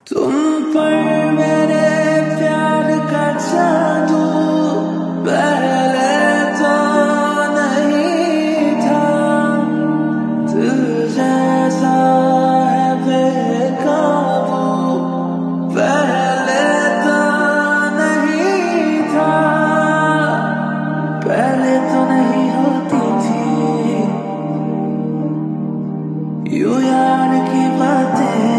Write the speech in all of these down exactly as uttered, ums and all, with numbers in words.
तुम पर मेरे प्यार का जादू पहले तो नहीं था। दिल जैसा है बेकाबू पहले तो नहीं था। पहले तो नहीं होती थी यूं यार की बातें,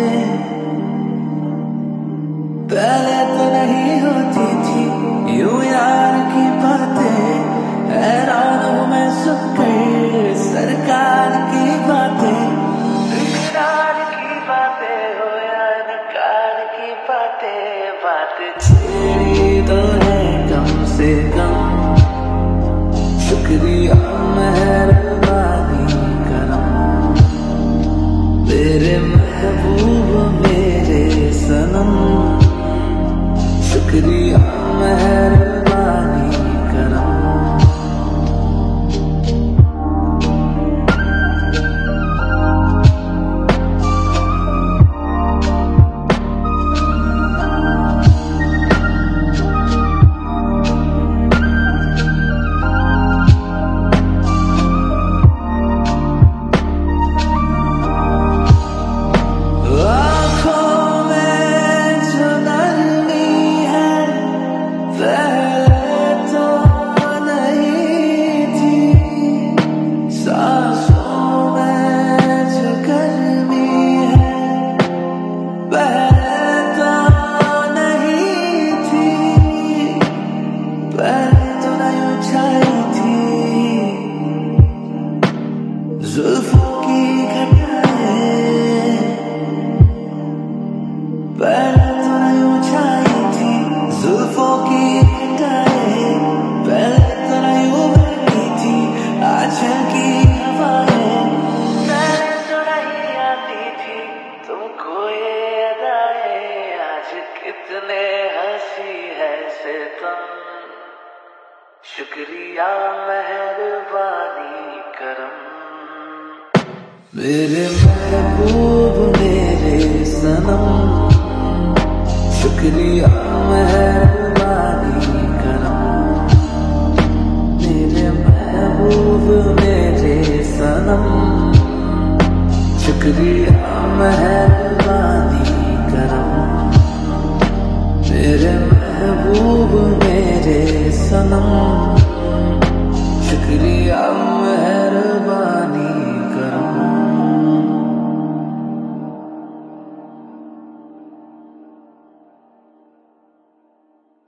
पहले तो नहीं होती थी यूं यार की बातें। हैरान हूँ मैं सुनकर सरकार की बातें, इकरार की बातें हो या नकार की बातें। बात छेड़ी तो है कम से कम, शुक्रिया मेहरबानी करम। मेरे महबूब मेरे सनम, शुक्रिया मेहरबानी करम। जुल्फों की घटाएं पहले तो नहीं ऊंचाई थी। जुल्फों की घटाएं पहले तो नहीं उभरती थी। आंचल की हवाएं पहले तो नहीं आती थी। तुमको ये अदाएं आज कितने हंसी है सितम। शुक्रिया मेहरबानी करम। मेरे महबूब